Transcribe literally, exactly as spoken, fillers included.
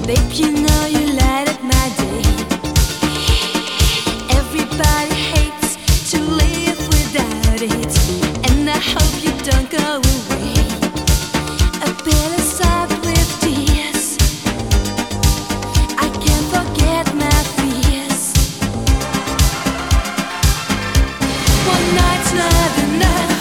Babe, you know you light up my day. Everybody hates to live without it, and I hope you don't go away. A better side with tears, I can't forget my fears. One night's not enough.